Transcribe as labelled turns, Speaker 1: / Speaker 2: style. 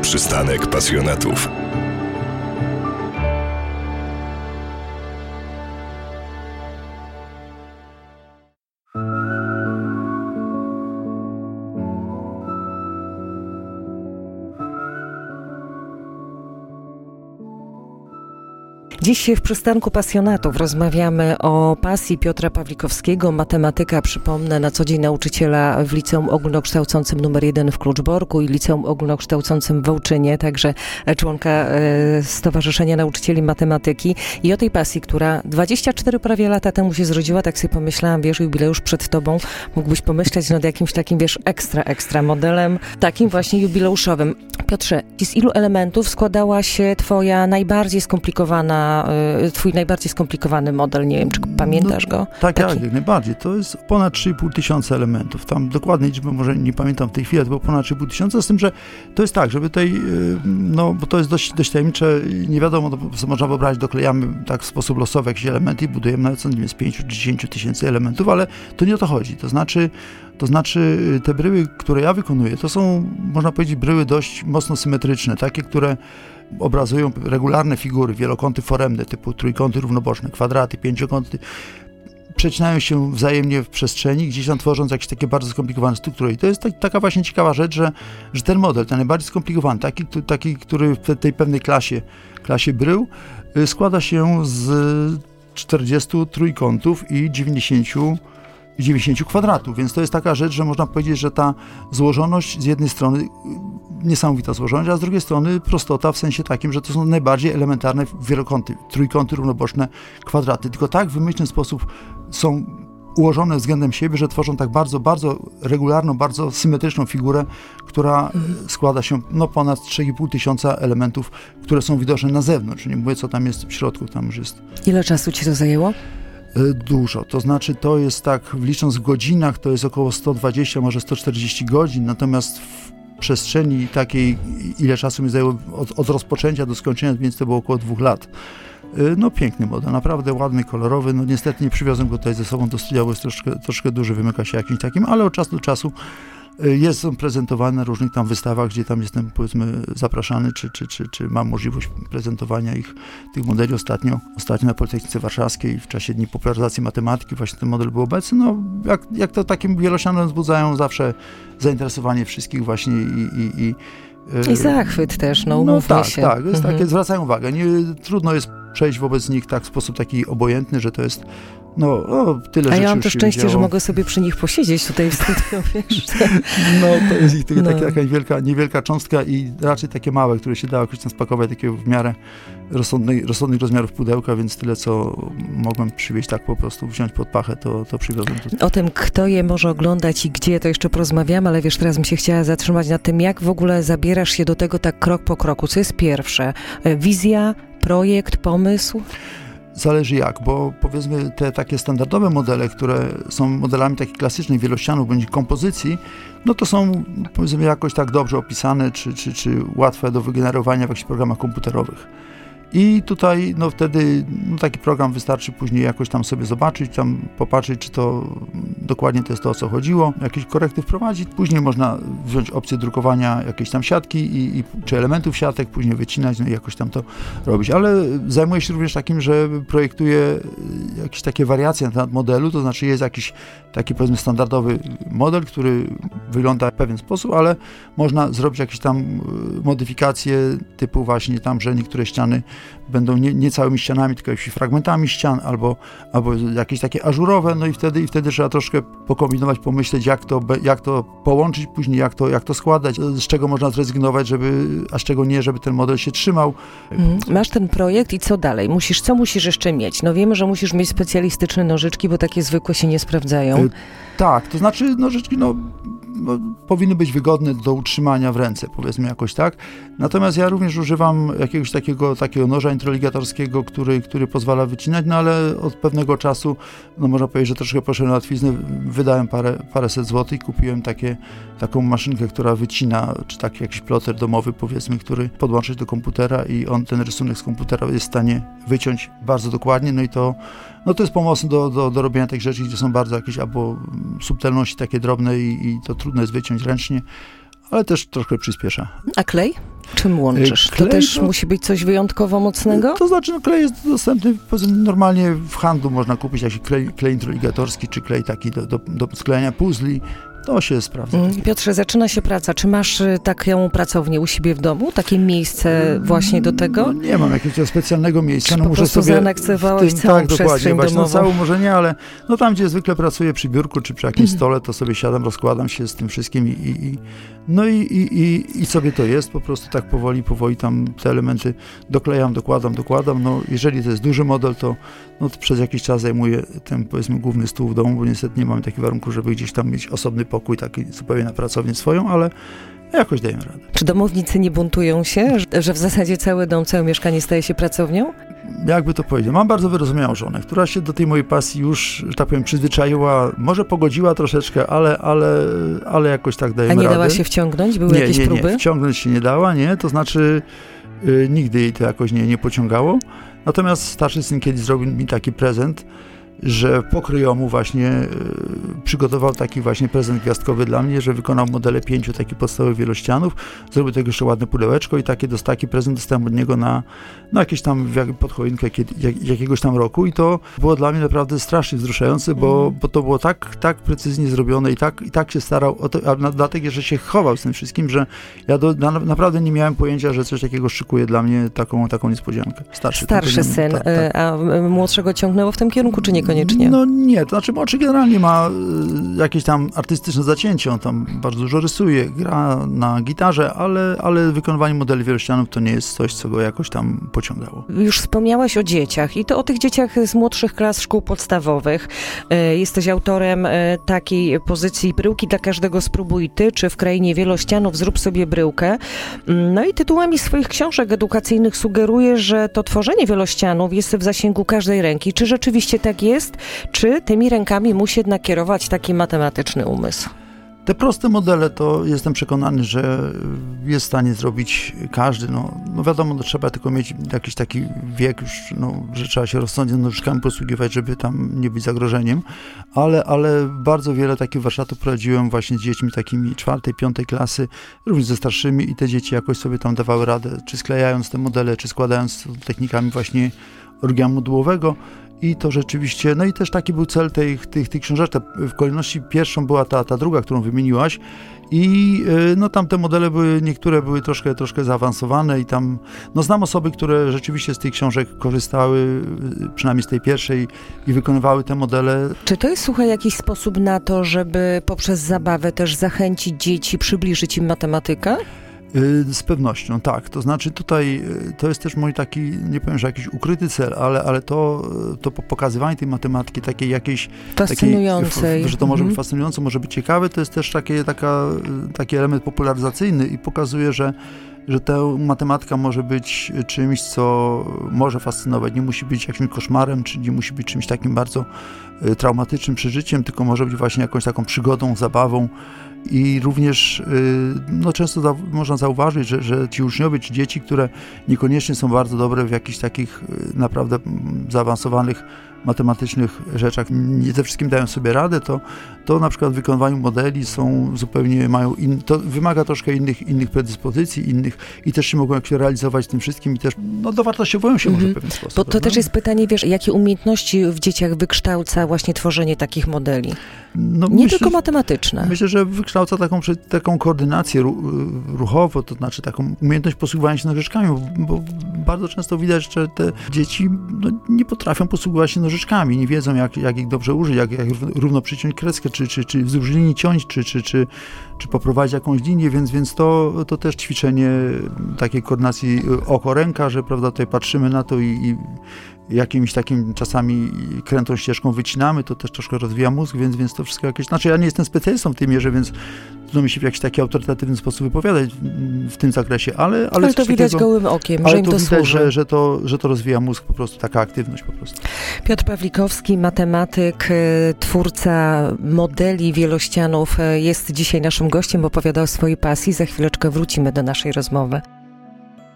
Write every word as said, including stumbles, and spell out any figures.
Speaker 1: Przystanek pasjonatów.
Speaker 2: Dziś w Przystanku Pasjonatów rozmawiamy o pasji Piotra Pawlikowskiego, matematyka, przypomnę, na co dzień nauczyciela w Liceum Ogólnokształcącym numer jeden w Kluczborku i Liceum Ogólnokształcącym w Wołczynie, także członka Stowarzyszenia Nauczycieli Matematyki, i o tej pasji, która dwadzieścia cztery prawie lata temu się zrodziła. Tak sobie pomyślałam, wiesz, jubileusz przed tobą, mógłbyś pomyśleć nad jakimś takim, wiesz, ekstra, ekstra modelem, takim właśnie jubileuszowym. Piotrze, z ilu elementów składała się twoja najbardziej skomplikowana twój najbardziej skomplikowany model? Nie wiem, czy pamiętasz
Speaker 3: no,
Speaker 2: go?
Speaker 3: Tak, tak, jak najbardziej. To jest ponad trzy i pół tysiąca elementów. Tam dokładnej liczby może nie pamiętam w tej chwili, to było ponad trzy i pół tysiąca, z tym, że to jest tak, żeby tej, no, bo to jest dość, dość tajemnicze, nie wiadomo, to można wyobrazić, doklejamy tak w sposób losowy jakieś elementy i budujemy nawet co, nie wiem, z pięciu czy dziesięciu tysięcy elementów, ale to nie o to chodzi. To znaczy, to znaczy te bryły, które ja wykonuję, to są, można powiedzieć, bryły dość mocno symetryczne, takie, które obrazują regularne figury, wielokąty foremne, typu trójkąty równoboczne, kwadraty, pięciokąty, przecinają się wzajemnie w przestrzeni, gdzieś tam tworząc jakieś takie bardzo skomplikowane struktury. I to jest tak, taka właśnie ciekawa rzecz, że, że ten model, ten najbardziej skomplikowany, taki, taki, który w tej pewnej klasie, klasie brył, składa się z czterdziestu trójkątów i dziewięćdziesięciu dziewięćdziesięciu kwadratów, więc to jest taka rzecz, że można powiedzieć, że ta złożoność z jednej strony, niesamowita złożoność, a z drugiej strony prostota w sensie takim, że to są najbardziej elementarne wielokąty, trójkąty równoboczne, kwadraty, tylko tak w wymyślny sposób są ułożone względem siebie, że tworzą tak bardzo, bardzo regularną, bardzo symetryczną figurę, która mhm. składa się no ponad trzy i pół tysiąca elementów, które są widoczne na zewnątrz. Nie mówię, co tam jest w środku, tam już jest.
Speaker 2: Ile czasu ci to zajęło?
Speaker 3: Dużo, to znaczy to jest tak, licząc w godzinach, to jest około sto dwadzieścia, może sto czterdzieści godzin, natomiast w przestrzeni takiej, ile czasu mi zajęło od, od rozpoczęcia do skończenia, więc to było około dwóch lat. No piękny model, naprawdę ładny, kolorowy, no niestety nie przywiozłem go tutaj ze sobą do studia, bo jest troszkę, troszkę duży, wymyka się jakimś takim, ale od czasu do czasu jest on prezentowany na różnych tam wystawach, gdzie tam jestem, powiedzmy, zapraszany, czy, czy, czy, czy mam możliwość prezentowania ich, tych modeli. Ostatnio, ostatnio na Politechnice Warszawskiej w czasie Dni Popularyzacji Matematyki właśnie ten model był obecny. No, jak, jak to takim wielościanem wzbudzają zawsze zainteresowanie wszystkich właśnie i, i, i
Speaker 2: I zachwyt też, no umówmy
Speaker 3: no, tak,
Speaker 2: się.
Speaker 3: tak, jest
Speaker 2: mhm.
Speaker 3: takie, zwracają uwagę. Nie, trudno jest przejść wobec nich tak w sposób taki obojętny, że to jest no, o, tyle
Speaker 2: A
Speaker 3: rzeczy
Speaker 2: ja mam
Speaker 3: już
Speaker 2: to
Speaker 3: się
Speaker 2: szczęście,
Speaker 3: widziało.
Speaker 2: że mogę sobie przy nich posiedzieć tutaj w studiu, wiesz.
Speaker 3: No, to jest ich
Speaker 2: No.
Speaker 3: taka, taka niewielka, niewielka cząstka i raczej takie małe, które się dało jakoś tam spakować, takie w miarę rozsądnych, rozsądnych rozmiarów pudełka, więc tyle, co mogłem przywieźć tak po prostu, wziąć pod pachę, to, to przywiozłem tutaj.
Speaker 2: O tym, kto je może oglądać i gdzie, to jeszcze porozmawiamy, ale wiesz, teraz bym się chciała zatrzymać nad tym, jak w ogóle zabierasz się do tego tak krok po kroku. Co jest pierwsze? Wizja, projekt, pomysł?
Speaker 3: Zależy jak, bo powiedzmy te takie standardowe modele, które są modelami takich klasycznych wielościanów bądź kompozycji, no to są powiedzmy jakoś tak dobrze opisane, czy, czy, czy łatwe do wygenerowania w jakichś programach komputerowych. I tutaj no wtedy no taki program wystarczy później jakoś tam sobie zobaczyć, tam popatrzeć, czy to dokładnie to jest to, o co chodziło, jakieś korekty wprowadzić. Później można wziąć opcję drukowania jakiejś tam siatki i, i, czy elementów siatek, później wycinać, no i jakoś tam to robić. Ale zajmuję się również takim, że projektuję jakieś takie wariacje na temat modelu, to znaczy jest jakiś taki powiedzmy standardowy model, który wygląda w pewien sposób, ale można zrobić jakieś tam modyfikacje typu właśnie tam, że niektóre ściany będą nie, nie całymi ścianami, tylko jakimiś fragmentami ścian, albo, albo jakieś takie ażurowe, no i wtedy, i wtedy trzeba troszkę pokombinować, pomyśleć, jak to, jak to połączyć później, jak to, jak to składać, z czego można zrezygnować, żeby, a z czego nie, żeby ten model się trzymał.
Speaker 2: Hmm. Masz ten projekt i co dalej? Musisz, co musisz jeszcze mieć? No wiemy, że musisz mieć specjalistyczne nożyczki, bo takie zwykłe się nie sprawdzają. Y-
Speaker 3: tak, to znaczy nożyczki, no No, powinny być wygodne do utrzymania w ręce, powiedzmy jakoś tak. Natomiast ja również używam jakiegoś takiego, takiego noża introligatorskiego, który, który pozwala wycinać, no ale od pewnego czasu, no można powiedzieć, że troszkę poszedłem na łatwiznę, wydałem parę, paręset złotych i kupiłem takie, taką maszynkę, która wycina, czy taki jakiś ploter domowy, powiedzmy, który podłączyć do komputera i on ten rysunek z komputera jest w stanie wyciąć bardzo dokładnie, no i to No to jest pomocne do, do, do robienia tych rzeczy, gdzie są bardzo jakieś albo subtelności takie drobne i, i to trudno jest wyciąć ręcznie, ale też troszkę przyspiesza.
Speaker 2: A klej? Czym łączysz?
Speaker 3: Klej,
Speaker 2: to też
Speaker 3: no,
Speaker 2: musi być coś wyjątkowo mocnego?
Speaker 3: To znaczy, no, klej jest dostępny normalnie w handlu, można kupić jakiś klej, klej introligatorski, czy klej taki do, do, do sklejania puzli. To się sprawdza.
Speaker 2: Piotrze, zaczyna się praca. Czy masz taką pracownię u siebie w domu? Takie miejsce właśnie do tego?
Speaker 3: No, nie mam jakiegoś specjalnego miejsca.
Speaker 2: Czy
Speaker 3: no,
Speaker 2: po
Speaker 3: muszę
Speaker 2: prostu
Speaker 3: sobie
Speaker 2: zaaneksowałeś
Speaker 3: tym,
Speaker 2: całą
Speaker 3: tak, dokładnie,
Speaker 2: przestrzeń
Speaker 3: właśnie,
Speaker 2: domową?
Speaker 3: no, całą może nie, ale no, tam, gdzie zwykle pracuję przy biurku, czy przy jakimś
Speaker 2: Mhm.
Speaker 3: stole, to sobie siadam, rozkładam się z tym wszystkim i, i, i no i, i, i, i sobie to jest, po prostu tak powoli, powoli tam te elementy doklejam, dokładam, dokładam. No, jeżeli to jest duży model, to, no, to przez jakiś czas zajmuję ten, powiedzmy, główny stół w domu, bo niestety nie mamy takich warunków, żeby gdzieś tam mieć osobny pokój, taki zupełnie na pracownię swoją, ale jakoś dajemy radę.
Speaker 2: Czy domownicy nie buntują się, że w zasadzie cały dom, całe mieszkanie staje się pracownią?
Speaker 3: Jakby to powiedzieć, mam bardzo wyrozumiałą żonę, która się do tej mojej pasji już, że tak powiem, przyzwyczaiła, może pogodziła troszeczkę, ale, ale, ale jakoś tak dajemy
Speaker 2: A nie
Speaker 3: radę.
Speaker 2: dała się wciągnąć? Były
Speaker 3: nie,
Speaker 2: jakieś
Speaker 3: nie,
Speaker 2: próby?
Speaker 3: Nie, wciągnąć się nie dała, nie, to znaczy y, nigdy jej to jakoś nie, nie pociągało. Natomiast starszy syn kiedyś zrobił mi taki prezent, że pokryjomu właśnie y, przygotował taki właśnie prezent gwiazdkowy dla mnie, że wykonał modele pięciu takich podstawowych wielościanów, zrobił tego jeszcze ładne pudełeczko i taki, taki prezent dostałem od niego na, na jakieś tam pod choinkę jak, jakiegoś tam roku i to było dla mnie naprawdę strasznie wzruszające, bo, mm. bo to było tak, tak precyzyjnie zrobione i tak, i tak się starał, o to, a dlatego, że się chował z tym wszystkim, że ja do, na, naprawdę nie miałem pojęcia, że coś takiego szykuje dla mnie taką, taką niespodziankę. Starszy,
Speaker 2: Starszy syn,
Speaker 3: tak, tak.
Speaker 2: A młodszego ciągnęło w tym kierunku, czy nie? Koniecznie.
Speaker 3: No nie, to znaczy młodszy generalnie ma y, jakieś tam artystyczne zacięcie, on tam bardzo dużo rysuje, gra na gitarze, ale, ale wykonywanie modeli wielościanów to nie jest coś, co go jakoś tam pociągało.
Speaker 2: Już wspomniałaś o dzieciach i to o tych dzieciach z młodszych klas szkół podstawowych. Y, jesteś autorem y, takiej pozycji Bryłki dla każdego spróbuj ty, czy w krainie wielościanów zrób sobie bryłkę. No i tytułami swoich książek edukacyjnych sugerujesz, że to tworzenie wielościanów jest w zasięgu każdej ręki. Czy rzeczywiście tak jest? Czy tymi rękami musi jednak kierować taki matematyczny umysł?
Speaker 3: Te proste modele to jestem przekonany, że jest w stanie zrobić każdy. No, no wiadomo, no trzeba tylko mieć jakiś taki wiek już, no, że trzeba się rozsądnie nożyczkami posługiwać, żeby tam nie być zagrożeniem, ale, ale bardzo wiele takich warsztatów prowadziłem właśnie z dziećmi takimi czwartej, piątej klasy, również ze starszymi i te dzieci jakoś sobie tam dawały radę, czy sklejając te modele, czy składając technikami właśnie origami modułowego. I to rzeczywiście, no i też taki był cel tych, tych, tych książek. W kolejności pierwszą była ta, ta druga, którą wymieniłaś i no tam te modele były, niektóre były troszkę, troszkę zaawansowane i tam, no znam osoby, które rzeczywiście z tych książek korzystały, przynajmniej z tej pierwszej i wykonywały te modele.
Speaker 2: Czy to jest, słuchaj, jakiś sposób na to, żeby poprzez zabawę też zachęcić dzieci, przybliżyć im matematykę?
Speaker 3: Z pewnością, tak. To znaczy tutaj to jest też mój taki, nie powiem, że jakiś ukryty cel, ale, ale to, to pokazywanie tej matematyki takiej jakiejś
Speaker 2: fascynującej,
Speaker 3: takiej, że to może
Speaker 2: mhm.
Speaker 3: być fascynujące, może być ciekawe, to jest też takie, taka, taki element popularyzacyjny i pokazuje, że że ta matematyka może być czymś, co może fascynować. Nie musi być jakimś koszmarem, czy nie musi być czymś takim bardzo traumatycznym przeżyciem, tylko może być właśnie jakąś taką przygodą, zabawą. I również no, często za, można zauważyć, że, że ci uczniowie, czy dzieci, które niekoniecznie są bardzo dobre w jakichś takich naprawdę zaawansowanych matematycznych rzeczach, nie ze wszystkim dają sobie radę, to, to na przykład w wykonywaniu modeli są zupełnie, mają in, to wymaga troszkę innych, innych predyspozycji, innych i też się mogą się realizować tym wszystkim i też no, dowartościowują się mm-hmm. może w pewien sposób.
Speaker 2: Bo to
Speaker 3: prawda?
Speaker 2: też jest pytanie, wiesz, jakie umiejętności w dzieciach wykształca właśnie tworzenie takich modeli?
Speaker 3: No,
Speaker 2: nie
Speaker 3: myślę,
Speaker 2: tylko matematyczne.
Speaker 3: Myślę, że wykształca taką, taką koordynację ruchową, to znaczy taką umiejętność posługiwania się nożyczkami, bo bardzo często widać, że te dzieci no, nie potrafią posługiwać się nożyczkami, nie wiedzą, jak, jak ich dobrze użyć, jak, jak równo przyciąć kreskę, czy, czy, czy wzdłuż linii ciąć, czy, czy, czy, czy poprowadzić jakąś linię, więc, więc to, to też ćwiczenie takiej koordynacji oko-ręka, że prawda, tutaj patrzymy na to i, i jakimś takim czasami krętą ścieżką wycinamy, to też troszkę rozwija mózg, więc, więc to wszystko jakieś... Znaczy ja nie jestem specjalistą w tej mierze, więc trudno mi się w jakiś taki autorytatywny sposób wypowiadać w, w tym zakresie, ale... Ale,
Speaker 2: ale to widać takiego, gołym okiem,
Speaker 3: ale
Speaker 2: że im to,
Speaker 3: to widać,
Speaker 2: służy.
Speaker 3: Że, że, to, że to rozwija mózg po prostu, taka aktywność po prostu.
Speaker 2: Piotr Pawlikowski, matematyk, twórca modeli wielościanów, jest dzisiaj naszym gościem, opowiada o swojej pasji. Za chwileczkę wrócimy do naszej rozmowy.